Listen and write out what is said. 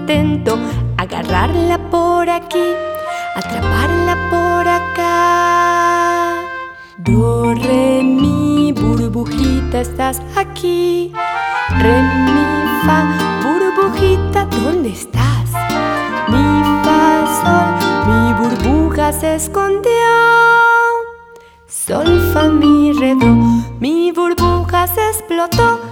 intento agarrarla por aquí, atraparla por acá. Do, re, mi, burbujita, estás aquí. Re, mi, fa, burbujita, ¿dónde estás? Mi, fa, sol, mi burbuja se escondió. Sol, fa, mi, re, do, mi burbuja se explotó.